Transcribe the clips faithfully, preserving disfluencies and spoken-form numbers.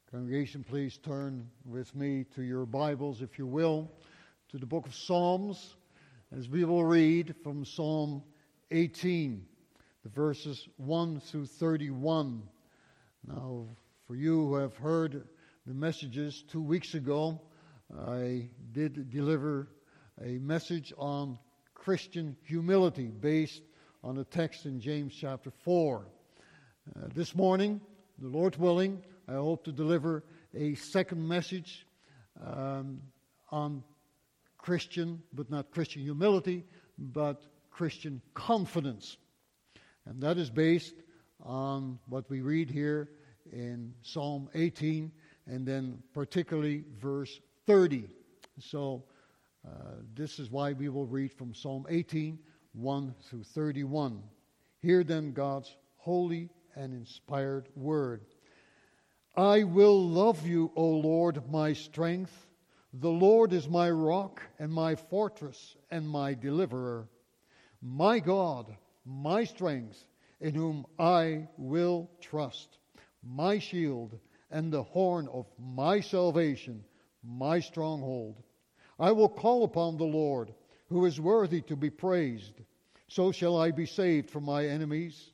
Congregation, please turn with me to your Bibles, if you will, to the book of Psalms, as we will read from Psalm eighteen, the verses one through thirty-one. Now, for you who have heard the messages two weeks ago, I did deliver a message on Christian humility based on a text in James chapter four. Uh, this morning, the Lord willing, I hope to deliver a second message um, on Christian, but not Christian humility, but Christian confidence. And that is based on what we read here in Psalm eighteen, and then particularly verse thirty. So uh, this is why we will read from Psalm eighteen, one through thirty-one. Hear then God's holy and inspired word. I will love you, O Lord, my strength. The Lord is my rock and my fortress and my deliverer. My God, my strength, in whom I will trust. My shield and the horn of my salvation, my stronghold. I will call upon the Lord, who is worthy to be praised. So shall I be saved from my enemies.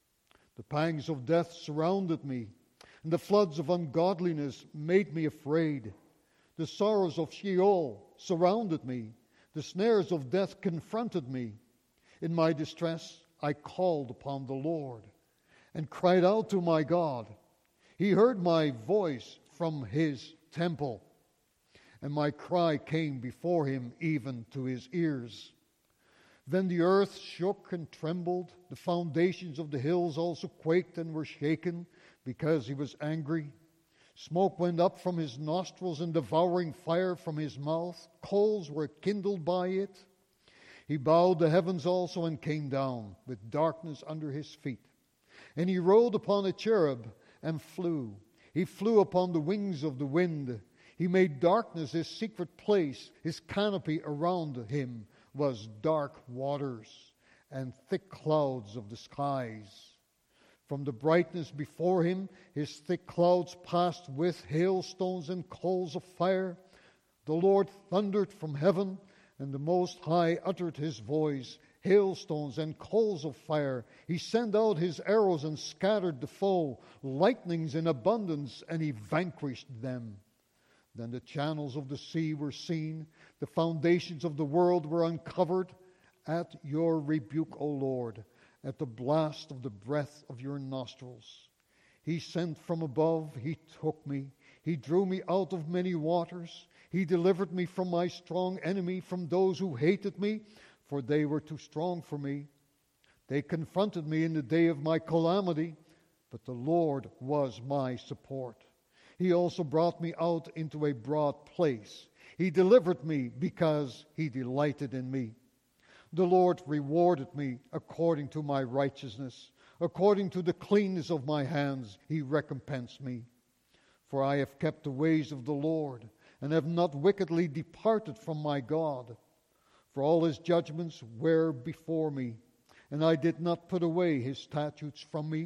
The pangs of death surrounded me, and the floods of ungodliness made me afraid. The sorrows of Sheol surrounded me. The snares of death confronted me. In my distress, I called upon the Lord and cried out to my God. He heard my voice from his temple, and my cry came before him even to his ears. Then the earth shook and trembled. The foundations of the hills also quaked and were shaken, because he was angry. Smoke went up from his nostrils and devouring fire from his mouth. Coals were kindled by it. He bowed the heavens also and came down with darkness under his feet. And he rode upon a cherub and flew. He flew upon the wings of the wind. He made darkness his secret place. His canopy around him was dark waters and thick clouds of the skies. From the brightness before him, his thick clouds passed with hailstones and coals of fire. The Lord thundered from heaven, and the Most High uttered his voice. Hailstones and coals of fire. He sent out his arrows and scattered the foe. Lightnings in abundance, and he vanquished them. Then the channels of the sea were seen. The foundations of the world were uncovered. At your rebuke, O Lord, at the blast of the breath of your nostrils. He sent from above, he took me. He drew me out of many waters. He delivered me from my strong enemy, from those who hated me, for they were too strong for me. They confronted me in the day of my calamity, but the Lord was my support. He also brought me out into a broad place. He delivered me because he delighted in me. The Lord rewarded me according to my righteousness. According to the cleanness of my hands, he recompensed me. For I have kept the ways of the Lord, and have not wickedly departed from my God. For all his judgments were before me, and I did not put away his statutes from me.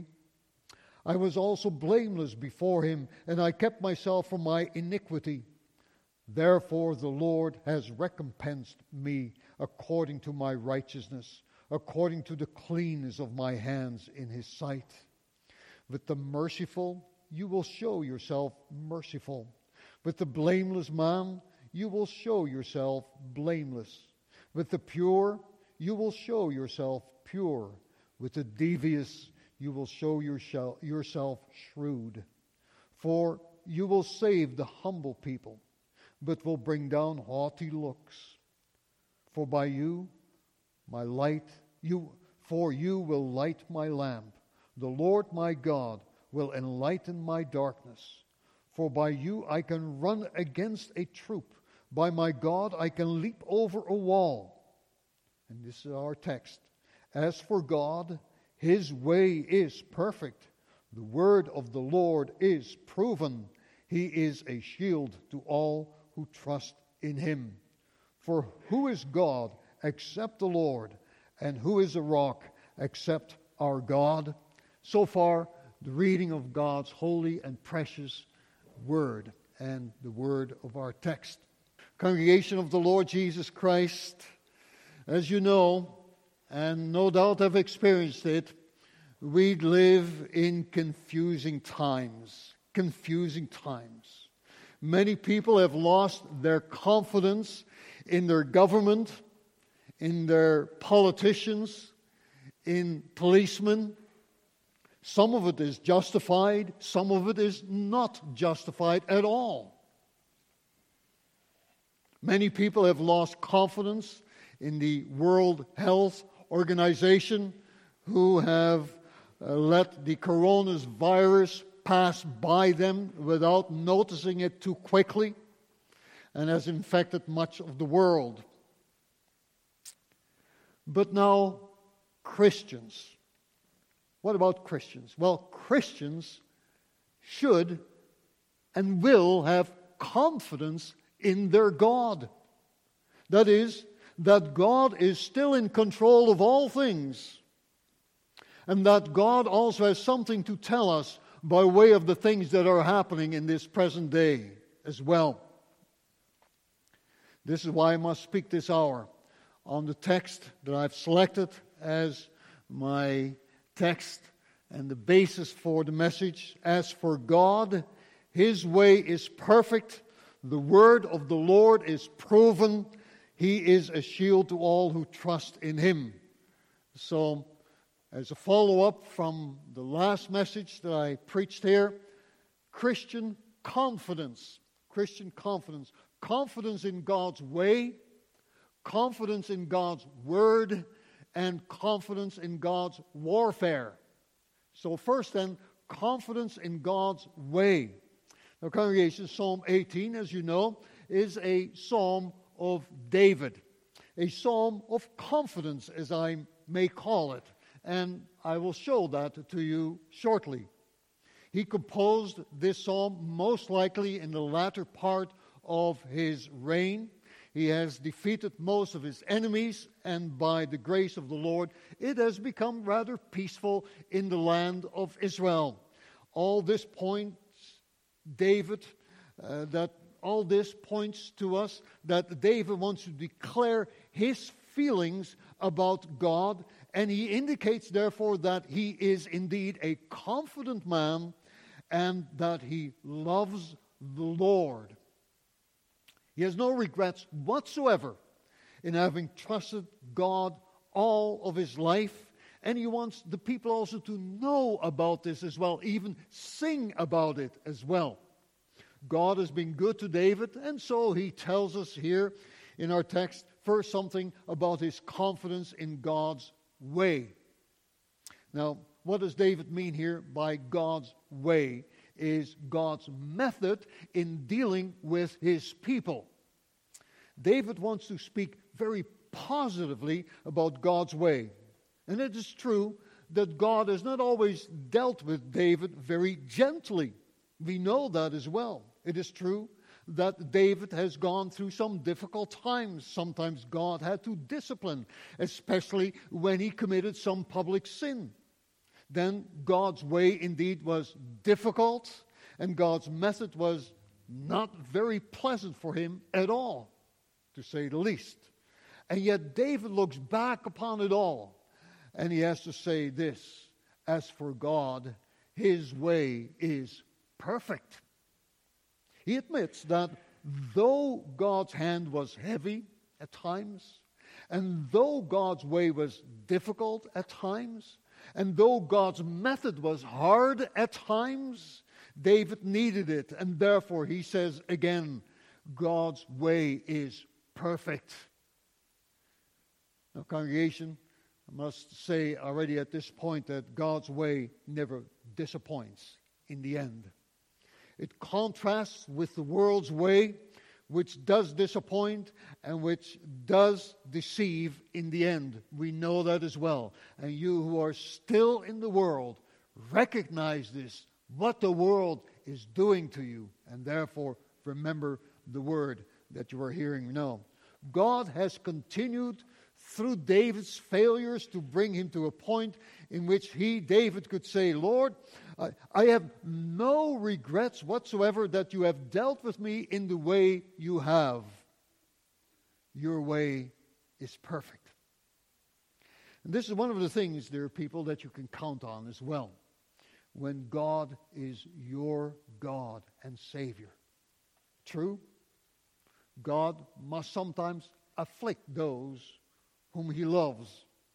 I was also blameless before him, and I kept myself from my iniquity. Therefore the Lord has recompensed me according to my righteousness, according to the cleanness of my hands in his sight. With the merciful, you will show yourself merciful. With the blameless man, you will show yourself blameless. With the pure, you will show yourself pure. With the devious, you will show yourself shrewd. For you will save the humble people, but will bring down haughty looks. For by you, my light, you, for you will light my lamp. The Lord my God will enlighten my darkness. For by you I can run against a troop. By my God I can leap over a wall. And this is our text. As for God, his way is perfect. The word of the Lord is proven. He is a shield to all who trust in him. For who is God except the Lord? And who is a rock except our God? So far, the reading of God's holy and precious word and the word of our text. Congregation of the Lord Jesus Christ, as you know, and no doubt have experienced it, we live in confusing times. Confusing times. Many people have lost their confidence in their government, in their politicians, in policemen. Some of it is justified, some of it is not justified at all. Many people have lost confidence in the World Health Organization, who have uh, let the coronavirus pass by them without noticing it too quickly, and has infected much of the world. But now, Christians. What about Christians? Well, Christians should and will have confidence in their God. That is, that God is still in control of all things, and that God also has something to tell us by way of the things that are happening in this present day as well. This is why I must speak this hour on the text that I've selected as my text and the basis for the message. As for God, His way is perfect. The word of the Lord is proven. He is a shield to all who trust in Him. So, as a follow-up from the last message that I preached here, Christian confidence. Christian confidence. Confidence in God's way, confidence in God's word, and confidence in God's warfare. So first then, confidence in God's way. Now, congregation, Psalm eighteen, as you know, is a psalm of David. A psalm of confidence, as I may call it. And I will show that to you shortly. He composed this psalm most likely in the latter part of his reign. He has defeated most of his enemies, and by the grace of the Lord, it has become rather peaceful in the land of Israel. All this points, David, uh, that all this points to us that David wants to declare his feelings about God, and he indicates therefore that he is indeed a confident man and that he loves the Lord. He has no regrets whatsoever in having trusted God all of his life, and he wants the people also to know about this as well, even sing about it as well. God has been good to David, and so he tells us here in our text first something about his confidence in God's way. Now, what does David mean here by God's way? Is God's method in dealing with his people. David wants to speak very positively about God's way. And it is true that God has not always dealt with David very gently. We know that as well. It is true that David has gone through some difficult times. Sometimes God had to discipline, especially when he committed some public sin. Then God's way indeed was difficult, and God's method was not very pleasant for him at all, to say the least. And yet David looks back upon it all, and he has to say this: as for God, His way is perfect. He admits that though God's hand was heavy at times, and though God's way was difficult at times, and though God's method was hard at times, David needed it. And therefore he says again, God's way is perfect. Now, congregation, I must say already at this point that God's way never disappoints in the end. It contrasts with the world's way, which does disappoint and which does deceive in the end. We know that as well. And you who are still in the world, recognize this, what the world is doing to you, and therefore remember the word that you are hearing now. God has continued through David's failures to bring him to a point in which he, David, could say, Lord, I, I have no regrets whatsoever that you have dealt with me in the way you have. Your way is perfect. And this is one of the things, dear people, that you can count on as well. When God is your God and Savior. True, God must sometimes afflict those whom he loves.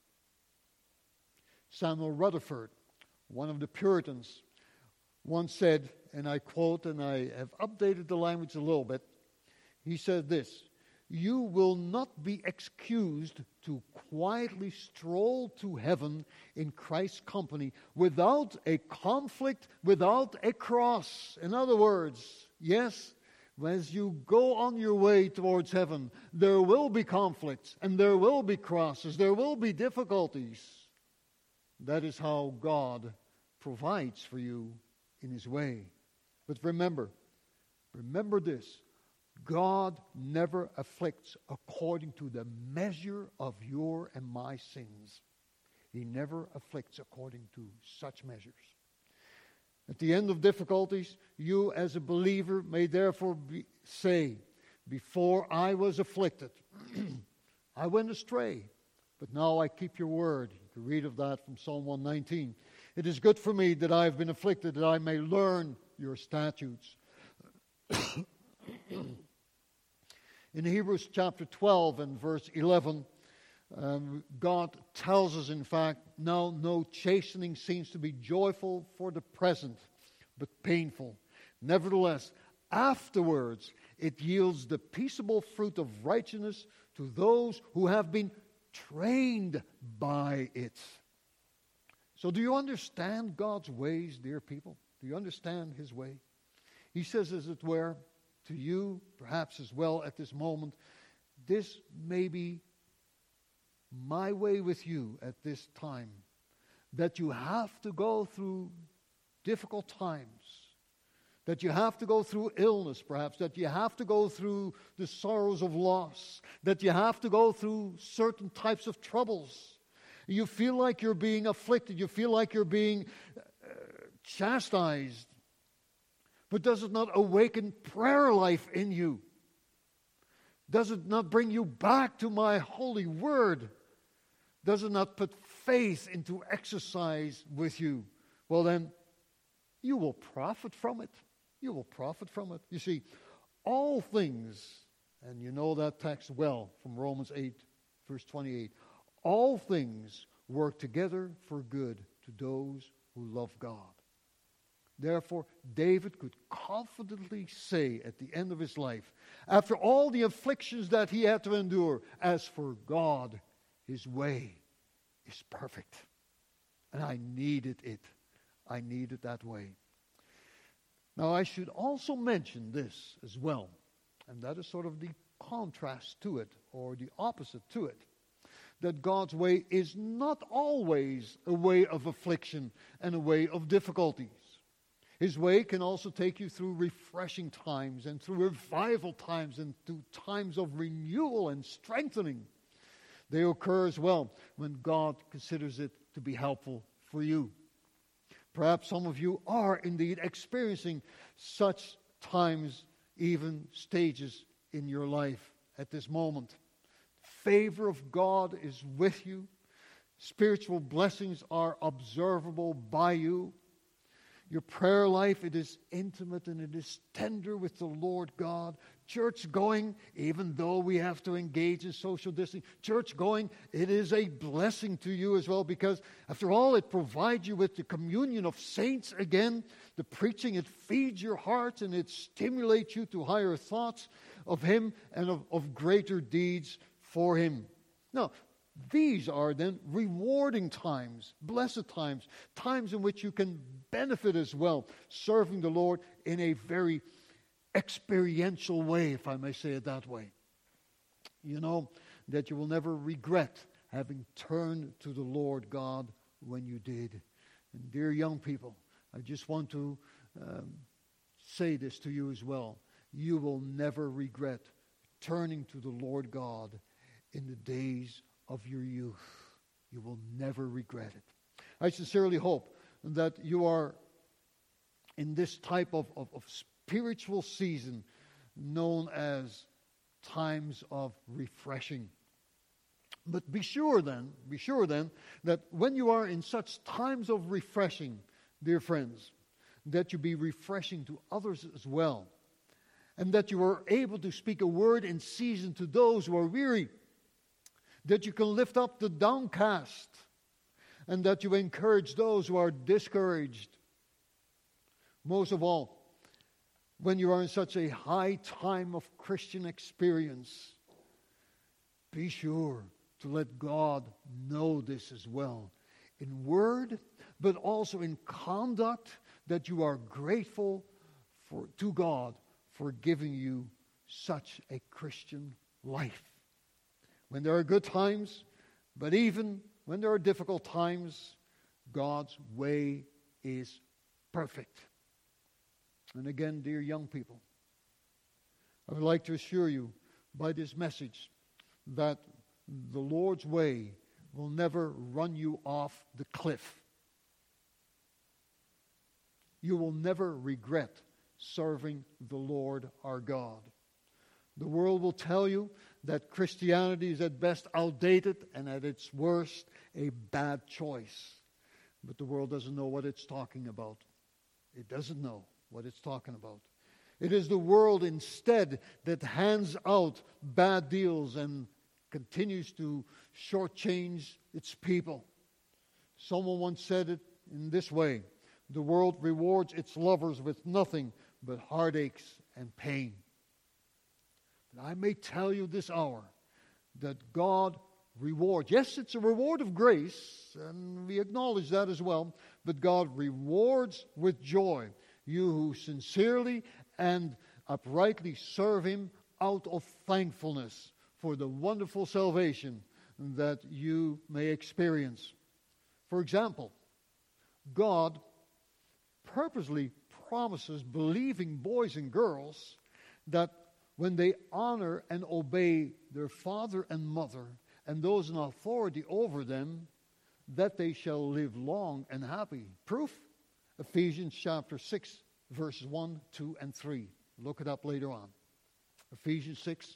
Samuel Rutherford, one of the Puritans, once said, and I quote, and I have updated the language a little bit, he said this, "You will not be excused to quietly stroll to heaven in Christ's company without a conflict, without a cross." In other words, yes, as you go on your way towards heaven, there will be conflicts and there will be crosses, there will be difficulties. That is how God provides for you in his way. But remember, remember this. God never afflicts according to the measure of your and my sins. He never afflicts according to such measures. At the end of difficulties, you as a believer may therefore be, say, before I was afflicted, I went astray, but now I keep your word. You can read of that from Psalm one nineteen. It is good for me that I have been afflicted, that I may learn your statutes. In Hebrews chapter twelve and verse eleven, um, God tells us, in fact, now no chastening seems to be joyful for the present, but painful. Nevertheless, afterwards it yields the peaceable fruit of righteousness to those who have been trained by it. So do you understand God's ways, dear people? Do you understand his way? He says, as it were, to you, perhaps as well at this moment, this may be my way with you at this time, that you have to go through difficult times, that you have to go through illness perhaps, that you have to go through the sorrows of loss, that you have to go through certain types of troubles. You feel like you're being afflicted, you feel like you're being uh, chastised. But does it not awaken prayer life in you? Does it not bring you back to my holy word? Does it not put faith into exercise with you? Well then, you will profit from it. You will profit from it. You see, all things, and you know that text well from Romans eight, verse twenty-eight, all things work together for good to those who love God. Therefore, David could confidently say at the end of his life, after all the afflictions that he had to endure, as for God, his way is perfect. And I needed it. I needed that way. Now, I should also mention this as well, and that is sort of the contrast to it, or the opposite to it, that God's way is not always a way of affliction and a way of difficulties. His way can also take you through refreshing times and through revival times and through times of renewal and strengthening. They occur as well when God considers it to be helpful for you. Perhaps some of you are indeed experiencing such times, even stages in your life at this moment. Favor of God is with you. Spiritual blessings are observable by you. Your prayer life, it is intimate and it is tender with the Lord God. Church going, even though we have to engage in social distancing, church going, it is a blessing to you as well, because after all, it provides you with the communion of saints again. The preaching, it feeds your heart and it stimulates you to higher thoughts of Him and of, of greater deeds for Him. Now, these are then rewarding times, blessed times, times in which you can benefit as well, serving the Lord in a very experiential way, if I may say it that way. You know that you will never regret having turned to the Lord God when you did. And dear young people, I just want to um, say this to you as well. You will never regret turning to the Lord God in the days of your youth. You will never regret it. I sincerely hope that you are in this type of, of, of spiritual season known as times of refreshing. But be sure then, be sure then, that when you are in such times of refreshing, dear friends, that you be refreshing to others as well. And that you are able to speak a word in season to those who are weary. That you can lift up the downcast. And that you encourage those who are discouraged. Most of all, when you are in such a high time of Christian experience, be sure to let God know this as well. In word, but also in conduct, that you are grateful for, to God for giving you such a Christian life. When there are good times, but even when there are difficult times, God's way is perfect. And again, dear young people, I would like to assure you by this message that the Lord's way will never run you off the cliff. You will never regret serving the Lord our God. The world will tell you that Christianity is at best outdated and at its worst a bad choice. But the world doesn't know what it's talking about. It doesn't know what it's talking about. It is the world instead that hands out bad deals and continues to shortchange its people. Someone once said it in this way: the world rewards its lovers with nothing but heartaches and pain. But I may tell you this hour that God rewards. Yes, it's a reward of grace, and we acknowledge that as well, but God rewards with joy you who sincerely and uprightly serve Him out of thankfulness for the wonderful salvation that you may experience. For example, God purposely promises believing boys and girls that when they honor and obey their father and mother and those in authority over them, that they shall live long and happy. Proof? Ephesians chapter six, verses one, two, and three. Look it up later on. Ephesians six,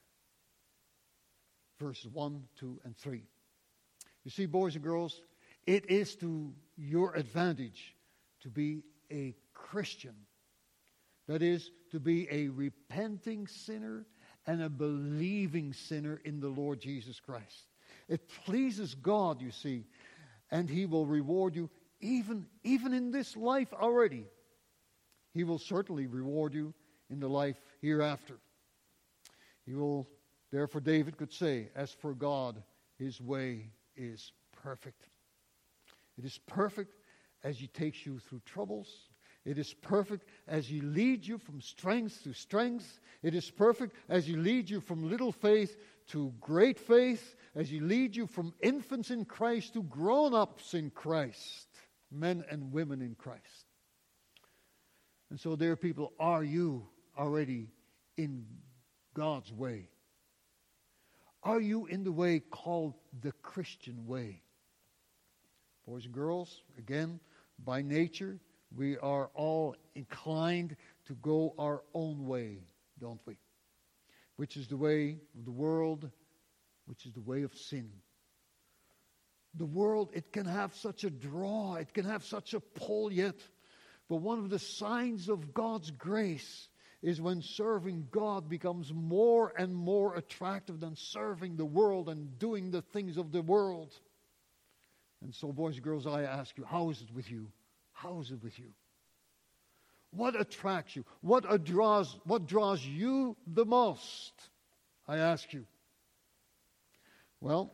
verses one, two, and three. You see, boys and girls, it is to your advantage to be a Christian. That is, to be a repenting sinner and a believing sinner in the Lord Jesus Christ. It pleases God, you see, and He will reward you even, even in this life already. He will certainly reward you in the life hereafter. He will, therefore David could say, as for God, His way is perfect. It is perfect as He takes you through troubles. It is perfect as He leads you from strength to strength. It is perfect as He leads you from little faith to great faith, as He leads you from infants in Christ to grown-ups in Christ, men and women in Christ. And so, dear people, are you already in God's way? Are you in the way called the Christian way? Boys and girls, again, by nature, we are all inclined to go our own way, don't we? Which is the way of the world, which is the way of sin. The world, it can have such a draw, it can have such a pull yet. But one of the signs of God's grace is when serving God becomes more and more attractive than serving the world and doing the things of the world. And so, boys and girls, I ask you, how is it with you? How is it with you? What attracts you? What draws, what draws you the most? I ask you. Well,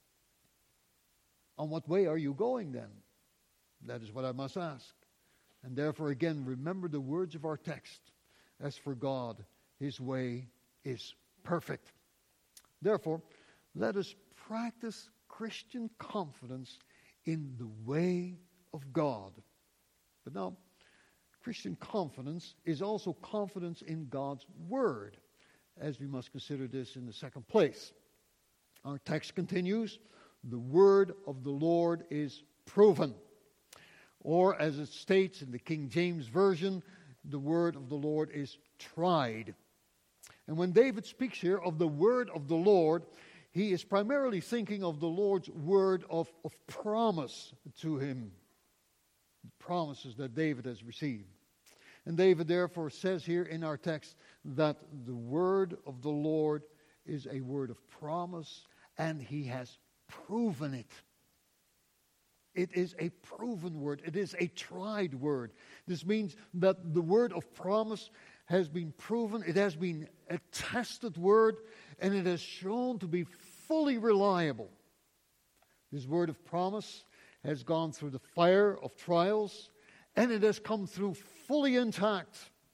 on what way are you going then? That is what I must ask. And therefore, again, remember the words of our text. As for God, His way is perfect. Therefore, let us practice Christian confidence in the way of God. But now, Christian confidence is also confidence in God's Word, as we must consider this in the second place. Our text continues, the Word of the Lord is proven. Or as it states in the King James Version, the word of the Lord is tried. And when David speaks here of the word of the Lord, he is primarily thinking of the Lord's word of, of promise to him. The promises that David has received. And David therefore says here in our text that the word of the Lord is a word of promise, and he has proven it. It is a proven word. It is a tried word. This means that the word of promise has been proven. It has been a tested word, and it has shown to be fully reliable. This word of promise has gone through the fire of trials, and it has come through fully intact.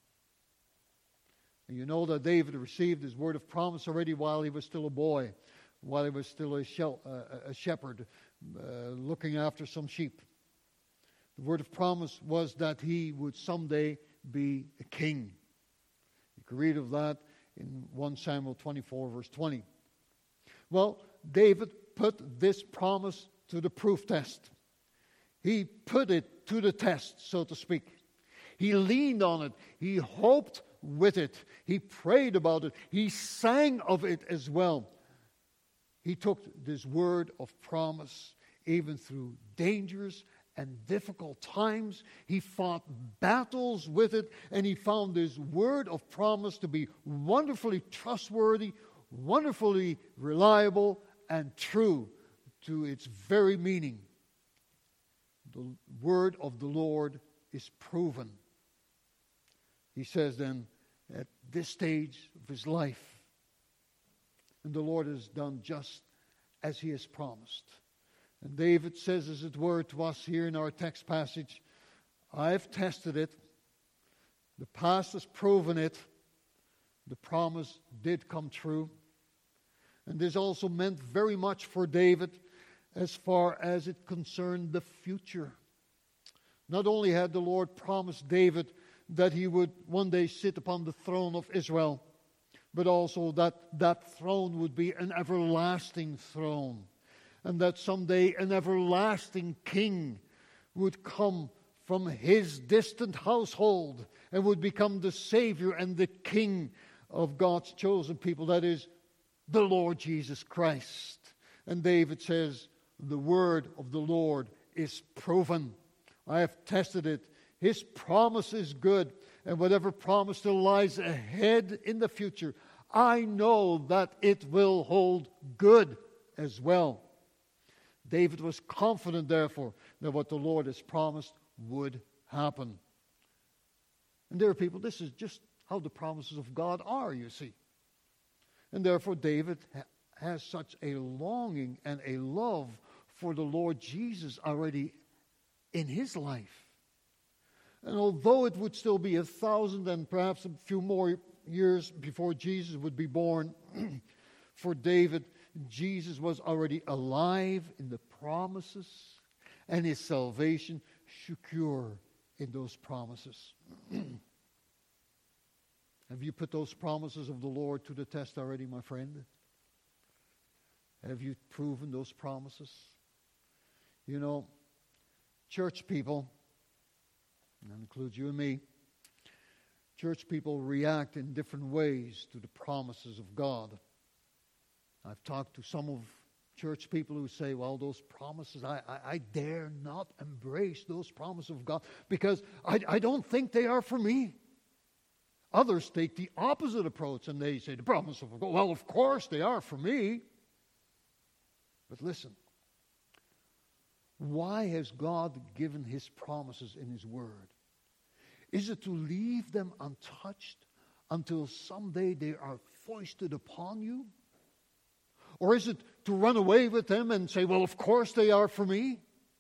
And you know that David received his word of promise already while he was still a boy, while he was still a, shel- uh, a shepherd uh, looking after some sheep. The word of promise was that he would someday be a king. You can read of that in First Samuel twenty-four, verse twenty. Well, David put this promise to the proof test. He put it to the test, so to speak. He leaned on it. He hoped with it. He prayed about it. He sang of it as well. He took this word of promise even through dangerous and difficult times. He fought battles with it, and he found this word of promise to be wonderfully trustworthy, wonderfully reliable, and true to its very meaning. The word of the Lord is proven. He says then, at this stage of his life, and the Lord has done just as he has promised. And David says, as it were, to us here in our text passage, I've tested it. The past has proven it. The promise did come true. And this also meant very much for David as far as it concerned the future. Not only had the Lord promised David that he would one day sit upon the throne of Israel, but also that that throne would be an everlasting throne, and that someday an everlasting king would come from his distant household and would become the Savior and the King of God's chosen people, that is, the Lord Jesus Christ. And David says, the word of the Lord is proven. I have tested it. His promise is good, and whatever promise still lies ahead in the future, I know that it will hold good as well. David was confident, therefore, that what the Lord has promised would happen. And there are people, this is just how the promises of God are, you see. And therefore, David ha- has such a longing and a love for the Lord Jesus already in his life. And although it would still be a thousand and perhaps a few more years before Jesus would be born, for David, Jesus was already alive in the promises, and his salvation secure in those promises. Have you put those promises of the Lord to the test already, my friend? Have you proven those promises? You know, church people, and that includes you and me, church people react in different ways to the promises of God. I've talked to some of church people who say, well, those promises, I, I, I dare not embrace those promises of God because I, I don't think they are for me. Others take the opposite approach and they say, the promises of God, well, of course they are for me. But listen, why has God given his promises in his word? Is it to leave them untouched until someday they are foisted upon you? Or is it to run away with them and say, well, of course they are for me?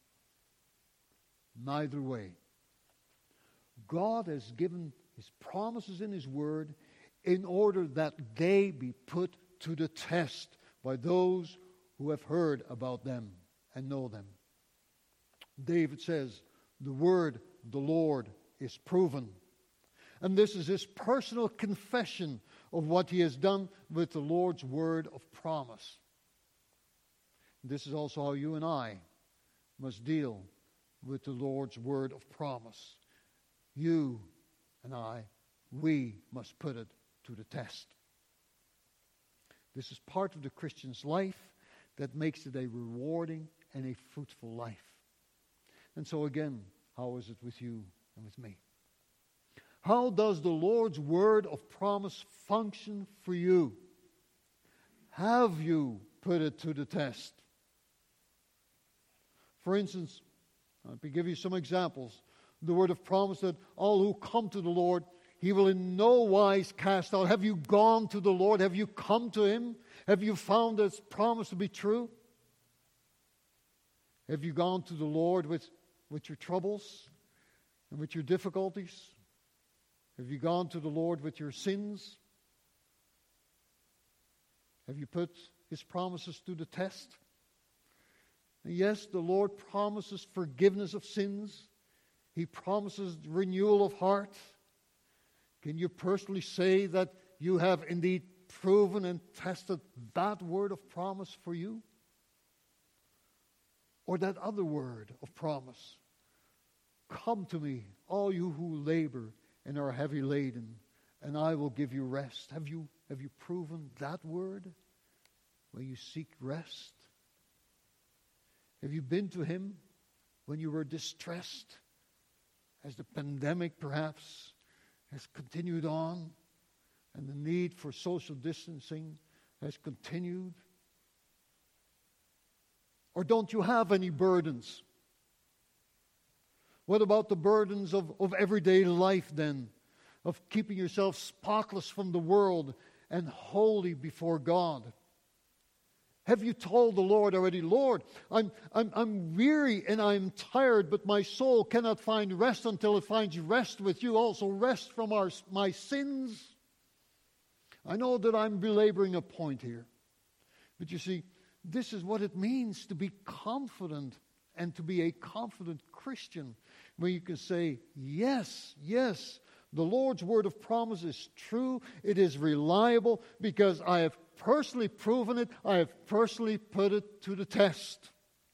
Neither way. God has given his promises in his word in order that they be put to the test by those who have heard about them and know them. David says, the word of the Lord is proven. And this is his personal confession of what he has done with the Lord's word of promise. This is also how you and I must deal with the Lord's word of promise. You and I, we must put it to the test. This is part of the Christian's life that makes it a rewarding and a fruitful life. And so again, how is it with you and with me? How does the Lord's word of promise function for you? Have you put it to the test? For instance, let me give you some examples. The word of promise that all who come to the Lord, He will in no wise cast out. Have you gone to the Lord? Have you come to Him? Have you found His promise to be true? Have you gone to the Lord with, with your troubles and with your difficulties? Have you gone to the Lord with your sins? Have you put His promises to the test? And yes, the Lord promises forgiveness of sins. He promises renewal of heart. Can you personally say that you have indeed proven and tested that word of promise for you? Or that other word of promise? Come to me, all you who labor and are heavy laden, and I will give you rest. Have you, have you proven that word when you seek rest? Have you been to Him when you were distressed, as the pandemic perhaps has continued on and the need for social distancing has continued? Or don't you have any burdens? What about the burdens of, of everyday life then? Of keeping yourself spotless from the world and holy before God? Have you told the Lord already, Lord, I'm, I'm, I'm weary and I'm tired, but my soul cannot find rest until it finds rest with you. Also rest from our, my sins. I know that I'm belaboring a point here. But you see, this is what it means to be confident and to be a confident Christian. When you can say, yes, yes, the Lord's word of promise is true. It is reliable because I have personally proven it. I have personally put it to the test.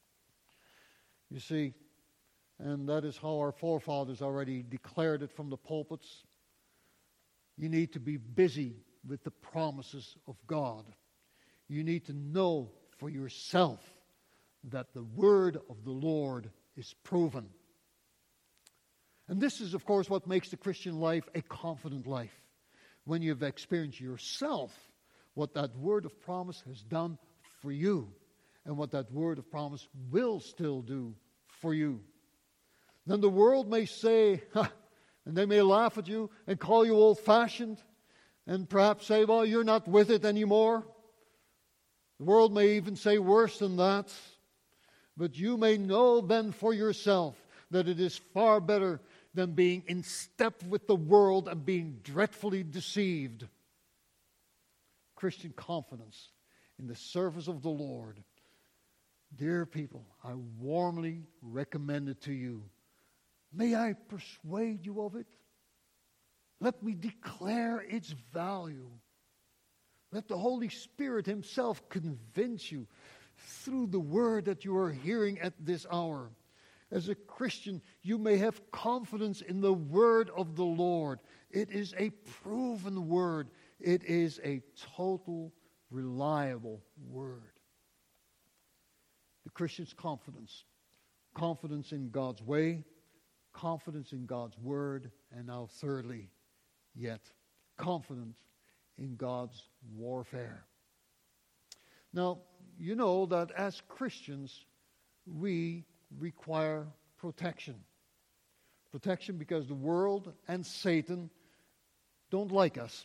You see, and that is how our forefathers already declared it from the pulpits. You need to be busy with the promises of God. You need to know for yourself that the word of the Lord is proven. And this is, of course, what makes the Christian life a confident life. When you've experienced yourself what that word of promise has done for you and what that word of promise will still do for you. Then the world may say, ha, and they may laugh at you and call you old-fashioned and perhaps say, well, you're not with it anymore. The world may even say worse than that. But you may know then for yourself that it is far better than being in step with the world and being dreadfully deceived. Christian confidence in the service of the Lord. Dear people, I warmly recommend it to you. May I persuade you of it? Let me declare its value. Let the Holy Spirit Himself convince you through the word that you are hearing at this hour. As a Christian, you may have confidence in the word of the Lord. It is a proven word. It is a total, reliable word. The Christian's confidence. Confidence in God's way. Confidence in God's word. And now thirdly, yet, confidence in God's warfare. Now, you know that as Christians, we require protection. Protection because the world and Satan don't like us.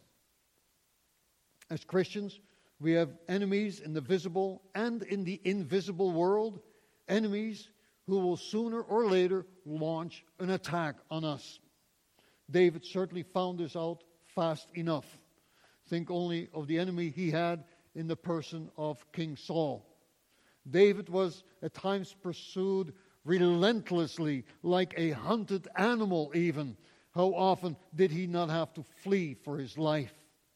As Christians, we have enemies in the visible and in the invisible world. Enemies who will sooner or later launch an attack on us. David certainly found this out fast enough. Think only of the enemy he had in the person of King Saul. David was at times pursued relentlessly like a hunted animal even. How often did he not have to flee for his life?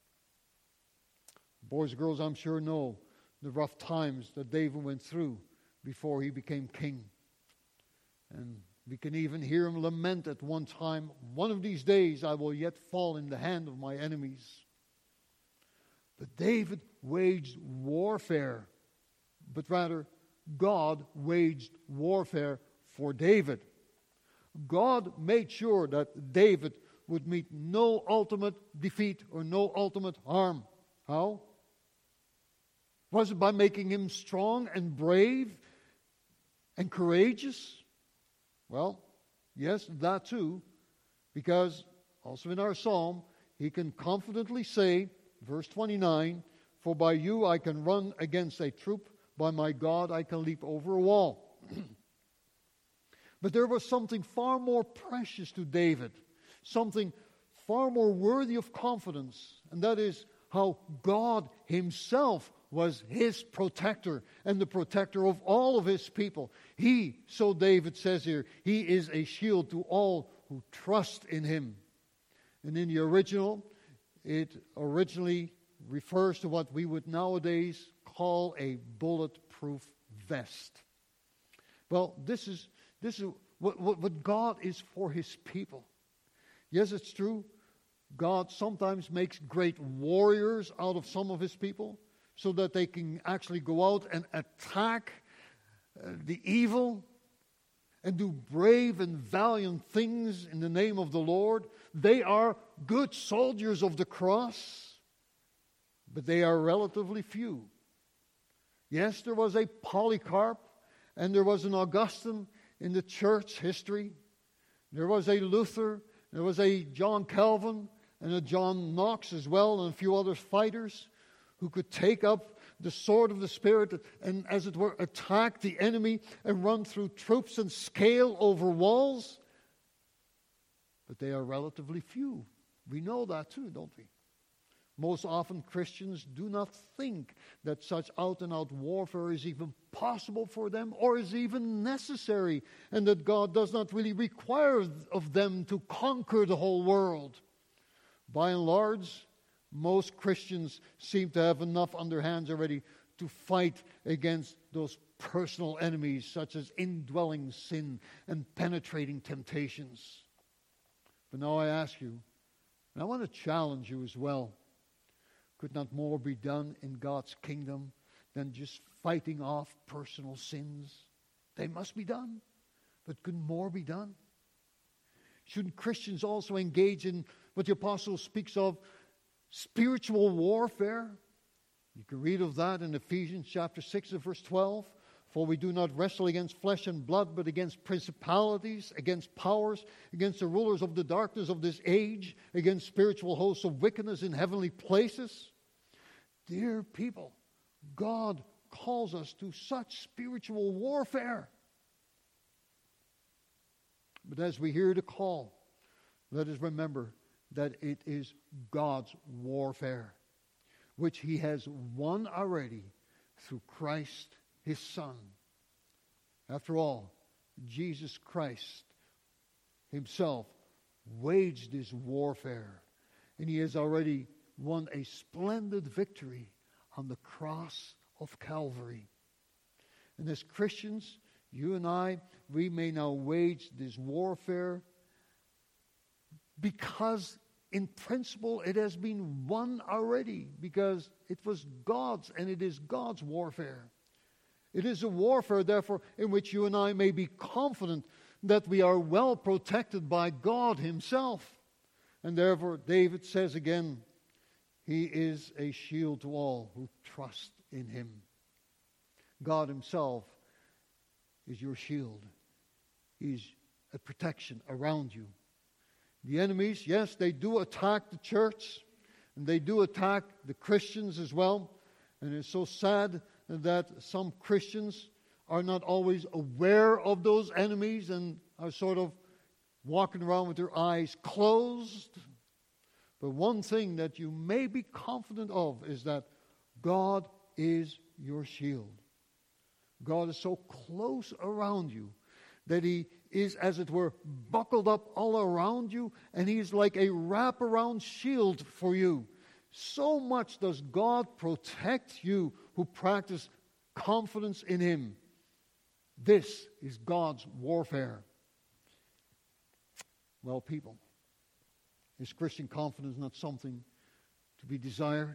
Boys and girls, I'm sure know the rough times that David went through before he became king. And we can even hear him lament at one time, "One of these days I will yet fall in the hand of my enemies." But David waged warfare, but rather God waged warfare for David. God made sure that David would meet no ultimate defeat or no ultimate harm. How? Was it by making him strong and brave and courageous? Well, yes, that too, because also in our psalm, he can confidently say, verse twenty-nine, "For by you I can run against a troop, by my God I can leap over a wall." But there was something far more precious to David, something far more worthy of confidence, and that is how God himself was his protector and the protector of all of his people. He, so David says here, he is a shield to all who trust in him. And in the original, it originally refers to what we would nowadays call a bulletproof vest. Well, this is this is what, what, what God is for his people. Yes, it's true. God sometimes makes great warriors out of some of his people so that they can actually go out and attack uh, the evil and do brave and valiant things in the name of the Lord. They are good soldiers of the cross, but they are relatively few. Yes, there was a Polycarp and there was an Augustine in the church history. There was a Luther, there was a John Calvin, and a John Knox as well, and a few other fighters who could take up the sword of the Spirit and, as it were, attack the enemy and run through troops and scale over walls. But they are relatively few. We know that too, don't we? Most often Christians do not think that such out-and-out warfare is even possible for them or is even necessary, and that God does not really require of them to conquer the whole world. By and large, most Christians seem to have enough on their hands already to fight against those personal enemies such as indwelling sin and penetrating temptations. But now I ask you, and I want to challenge you as well, could not more be done in God's kingdom than just fighting off personal sins? They must be done, but could more be done? Shouldn't Christians also engage in what the apostle speaks of, spiritual warfare? You can read of that in Ephesians chapter six and verse twelve. "For we do not wrestle against flesh and blood, but against principalities, against powers, against the rulers of the darkness of this age, against spiritual hosts of wickedness in heavenly places." Dear people, God calls us to such spiritual warfare. But as we hear the call, let us remember that it is God's warfare, which he has won already through Christ his Son. After all, Jesus Christ himself waged this warfare, and he has already won a splendid victory on the cross of Calvary. And as Christians, you and I, we may now wage this warfare because in principle it has been won already, because it was God's and it is God's warfare. It is a warfare, therefore, in which you and I may be confident that we are well protected by God himself. And therefore, David says again, he is a shield to all who trust in him. God himself is your shield. He's a protection around you. The enemies, yes, they do attack the church, and they do attack the Christians as well. And it's so sad that some Christians are not always aware of those enemies and are sort of walking around with their eyes closed. But one thing that you may be confident of is that God is your shield. God is so close around you that he is, as it were, buckled up all around you, and he is like a wraparound shield for you. So much does God protect you who practice confidence in him. This is God's warfare. Well, people, is Christian confidence not something to be desired?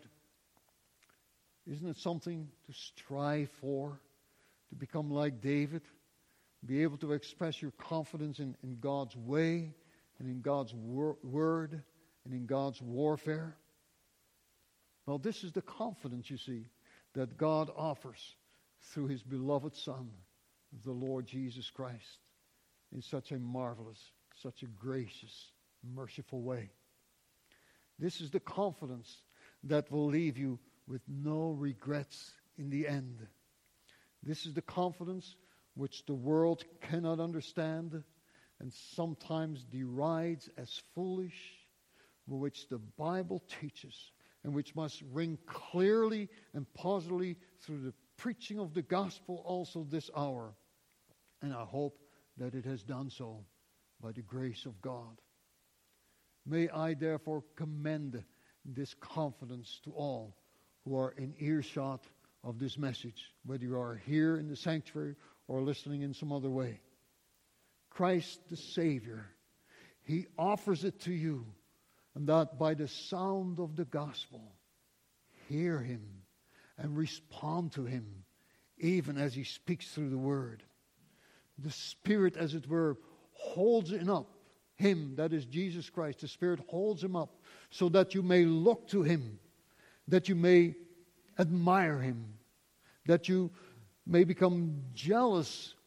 Isn't it something to strive for? To become like David? Be able to express your confidence in, in God's way and in God's wor- word and in God's warfare? Well, this is the confidence, you see, that God offers through His beloved Son, the Lord Jesus Christ, in such a marvelous, such a gracious, merciful way. This is the confidence that will leave you with no regrets in the end. This is the confidence which the world cannot understand and sometimes derides as foolish, but which the Bible teaches and which must ring clearly and positively through the preaching of the gospel also this hour. And I hope that it has done so by the grace of God. May I therefore commend this confidence to all who are in earshot of this message, whether you are here in the sanctuary or listening in some other way. Christ the Savior, He offers it to you, and that by the sound of the gospel, hear Him and respond to Him, even as He speaks through the Word. The Spirit, as it were, holds Him up. Him, that is Jesus Christ, the Spirit holds Him up so that you may look to Him, that you may admire Him, that you may become jealous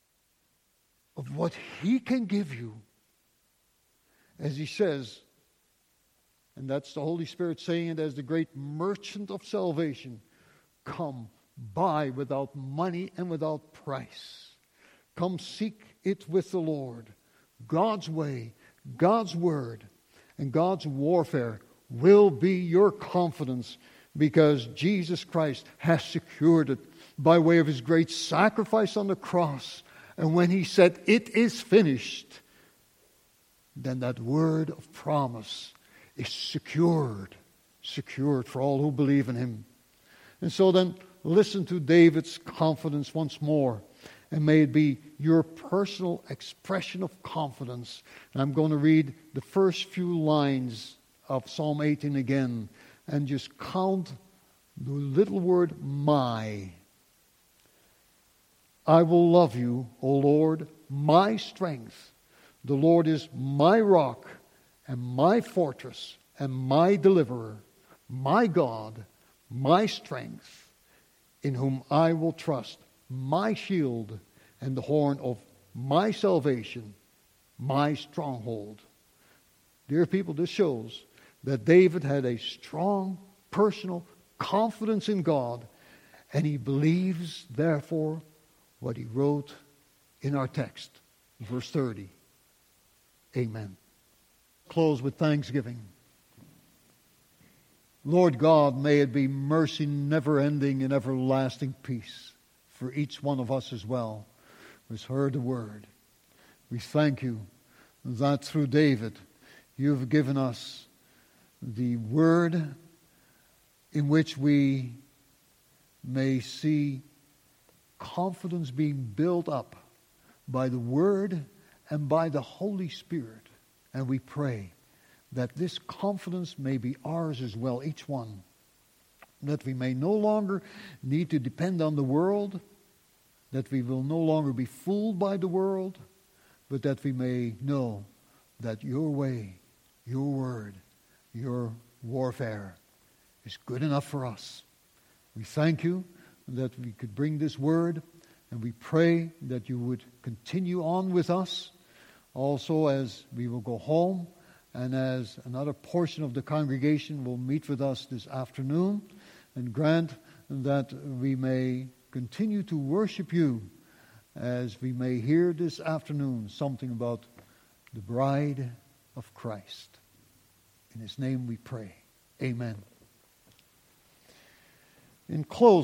of what He can give you. As He says, and that's the Holy Spirit saying it as the great merchant of salvation, come, buy without money and without price. Come seek it with the Lord. God's way, God's word, and God's warfare will be your confidence, because Jesus Christ has secured it by way of His great sacrifice on the cross. And when He said, "It is finished," then that word of promise is secured, secured for all who believe in Him. And so then, listen to David's confidence once more. And may it be your personal expression of confidence. And I'm going to read the first few lines of Psalm eighteen again. And just count the little word my. I will love you, O Lord, my strength. The Lord is my rock and my fortress and my deliverer, my God, my strength, in whom I will trust, my shield and the horn of my salvation, my stronghold. Dear people, this shows that David had a strong personal confidence in God, and he believes, therefore, what he wrote in our text, verse thirty. Amen. Close with thanksgiving. Lord God, may it be mercy never-ending and everlasting peace for each one of us as well who has heard the word. We thank you that through David you've given us the word in which we may see confidence being built up by the word and by the Holy Spirit. And we pray that this confidence may be ours as well, each one. That we may no longer need to depend on the world, that we will no longer be fooled by the world, but that we may know that your way, your word, your warfare is good enough for us. We thank you that we could bring this word, and we pray that you would continue on with us also as we will go home, and as another portion of the congregation will meet with us this afternoon, and grant that we may continue to worship you as we may hear this afternoon something about the bride of Christ. In His name we pray. Amen. In closing,